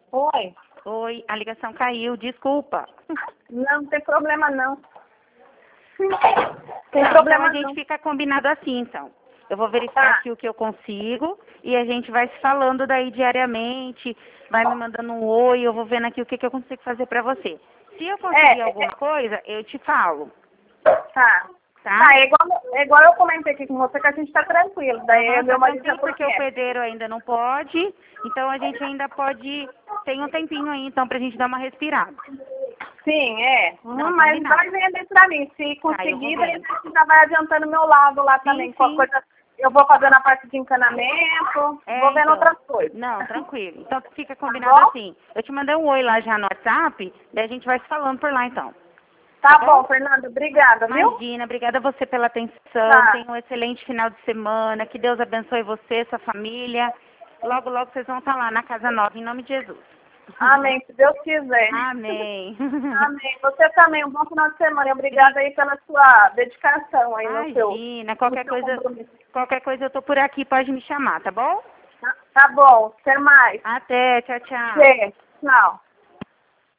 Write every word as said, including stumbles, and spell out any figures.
Oi. Oi, a ligação caiu, desculpa. Não, não tem problema não. Tem Não, problema então a gente não. fica combinado assim, então. Eu vou verificar Tá. aqui o que eu consigo e a gente vai se falando daí diariamente, vai me mandando um oi, eu vou vendo aqui o que, que eu consigo fazer pra você. Se eu conseguir É, alguma é, coisa, eu te falo, tá. tá? Tá, é igual, é igual eu comentei aqui com você que a gente tá tranquilo. Daí Aham, meu tá marido já tranquilo falou porque que o é. pedreiro ainda não pode, então a gente ainda pode, tem um tempinho aí então pra gente dar uma respirada. Sim, é. Não, Uhum, mas combinado. vai vender pra mim. Se Tá, eu vou conseguir, daí a vendo. gente já vai adiantando o meu lado lá Sim, também. Qualquer sim. coisa, eu vou fazendo a parte de encanamento, É, vou vendo então. outras coisas. Não, tranquilo. Então fica Tá combinado bom? assim. Eu te mandei um oi lá já no WhatsApp, daí a gente vai se falando por lá então. Tá Tá bom? bom, Fernanda. Obrigada, viu? Imagina, obrigada a você pela atenção. Tá. Tenha um excelente final de semana. Que Deus abençoe você, sua família. Logo, logo vocês vão estar lá na Casa Nova, em nome de Jesus. Amém, se Deus quiser. Amém. Amém. Você também, um bom final de semana. E obrigada aí pela sua dedicação aí no seu, Imagina, no qualquer seu coisa, compromisso. qualquer coisa eu tô por aqui, pode me chamar, tá bom? Tá, tá bom, até mais. Até, tchau, tchau. Tchê, tchau.